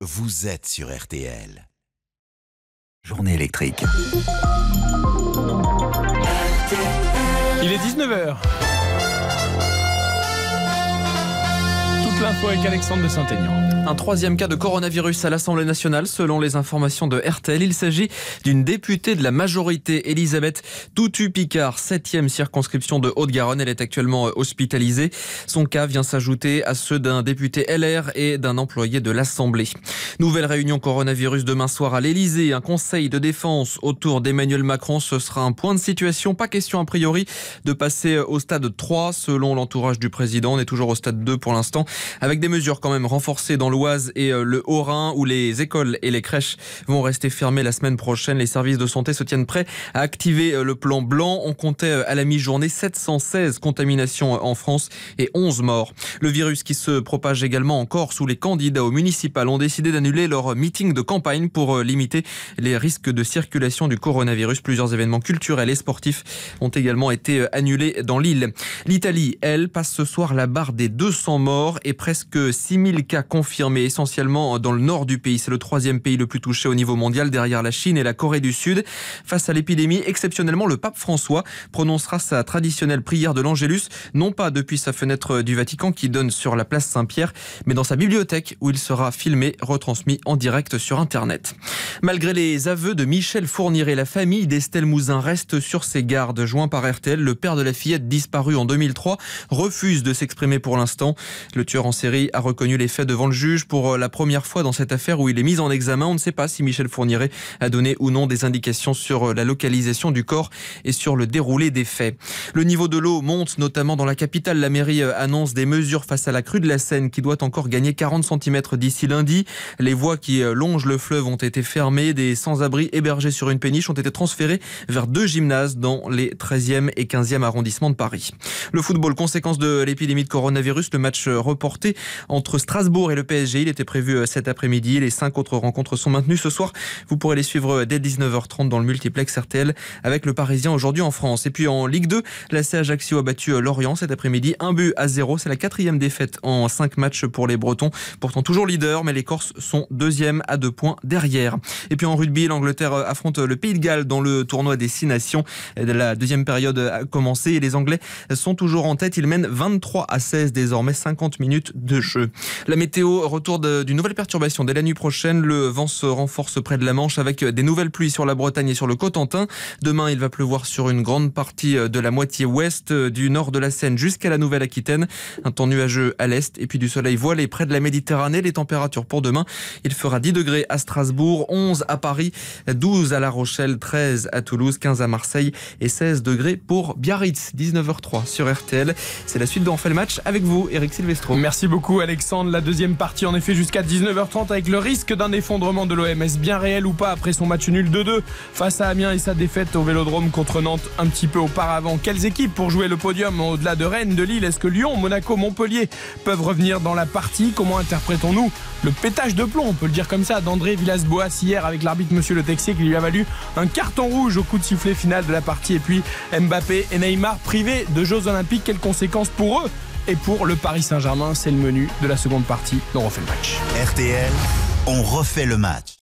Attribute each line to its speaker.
Speaker 1: vous êtes sur RTL. Journée électrique.
Speaker 2: Il est 19h. Toute l'info avec Alexandre de Saint-Aignan.
Speaker 3: Un troisième cas de coronavirus à l'Assemblée nationale, selon les informations de RTL. Il s'agit d'une députée de la majorité, Elisabeth Toutu-Picard, 7e circonscription de Haute-Garonne. Elle est actuellement hospitalisée. Son cas vient s'ajouter à ceux d'un député LR et d'un employé de l'Assemblée. Nouvelle réunion coronavirus demain soir à l'Elysée. Un conseil de défense autour d'Emmanuel Macron. Ce sera un point de situation. Pas question a priori de passer au stade 3 selon l'entourage du président. On est toujours au stade 2 pour l'instant, avec des mesures quand même renforcées dans l'Oise et le Haut-Rhin, où les écoles et les crèches vont rester fermées la semaine prochaine. Les services de santé se tiennent prêts à activer le plan blanc. On comptait à la mi-journée 716 contaminations en France et 11 morts. Le virus qui se propage également en Corse, où les candidats aux municipales ont décidé d'annuler leur meeting de campagne pour limiter les risques de circulation du coronavirus. Plusieurs événements culturels et sportifs ont également été annulés dans l'île. L'Italie, elle, passe ce soir la barre des 200 morts et presque 6000 cas confirmés, essentiellement dans le nord du pays. C'est le troisième pays le plus touché au niveau mondial, derrière la Chine et la Corée du Sud. Face à l'épidémie, exceptionnellement, le pape François prononcera sa traditionnelle prière de l'Angélus, non pas depuis sa fenêtre du Vatican qui donne sur la place Saint-Pierre, mais dans sa bibliothèque où il sera filmé, retransmis en direct sur Internet. Malgré les aveux de Michel Fourniret, la famille d'Estelle Mouzin reste sur ses gardes. Joint par RTL, le père de la fillette disparue en 2003 refuse de s'exprimer pour l'instant. Le tueur en série a reconnu les faits devant le juge pour la première fois dans cette affaire où il est mis en examen. On ne sait pas si Michel Fourniret a donné ou non des indications sur la localisation du corps et sur le déroulé des faits. Le niveau de l'eau monte, notamment dans la capitale. La mairie annonce des mesures face à la crue de la Seine qui doit encore gagner 40 cm d'ici lundi. Les voies qui longent le fleuve ont été fermées. Des sans-abri hébergés sur une péniche ont été transférés vers 2 gymnases dans les 13e et 15e arrondissements de Paris. Le football, conséquence de l'épidémie de coronavirus, le match reporté entre Strasbourg et le PSG. Il était prévu cet après-midi. Les 5 autres rencontres sont maintenues ce soir. Vous pourrez les suivre dès 19h30 dans le multiplex RTL avec le Parisien aujourd'hui en France. Et puis en Ligue 2, l'AC Ajaccio a battu Lorient cet après-midi. 1-0. C'est la 4e défaite en 5 matchs pour les Bretons. Pourtant toujours leader, mais les Corses sont 2e à 2 points derrière. Et puis en rugby, l'Angleterre affronte le Pays de Galles dans le tournoi des 6 nations. La deuxième période a commencé et les Anglais sont toujours en tête. Ils mènent 23-16 désormais, 50 minutes de jeu. La météo, retour d'une nouvelle perturbation dès la nuit prochaine. Le vent se renforce près de la Manche avec des nouvelles pluies sur la Bretagne et sur le Cotentin. Demain, il va pleuvoir sur une grande partie de la moitié ouest, du nord de la Seine jusqu'à la Nouvelle-Aquitaine. Un temps nuageux à l'est et puis du soleil voilé près de la Méditerranée. Les températures pour demain, il fera 10 degrés à Strasbourg, 11 à Paris, 12 à La Rochelle, 13 à Toulouse, 15 à Marseille et 16 degrés pour Biarritz. 19h03 sur RTL. C'est la suite de On fait le match avec vous, Eric Silvestro.
Speaker 2: Merci beaucoup Alexandre. La deuxième partie en effet jusqu'à 19h30 avec le risque d'un effondrement de l'OM. Est-ce bien réel ou pas après son match nul 2-2 face à Amiens et sa défaite au Vélodrome contre Nantes un petit peu auparavant? Quelles équipes pour jouer le podium au-delà de Rennes, de Lille? Est-ce que Lyon, Monaco, Montpellier peuvent revenir dans la partie? Comment interprétons-nous le pétage de plomb, on peut le dire comme ça, d'André Villas-Boas hier avec l'arbitre Monsieur Le Texier qui lui a valu un carton rouge au coup de sifflet final de la partie? Et puis Mbappé et Neymar privés de Jeux Olympiques. Quelles conséquences pour eux et pour le Paris Saint-Germain? C'est le menu de la seconde partie d'On refait le match.
Speaker 1: RTL, on refait le match.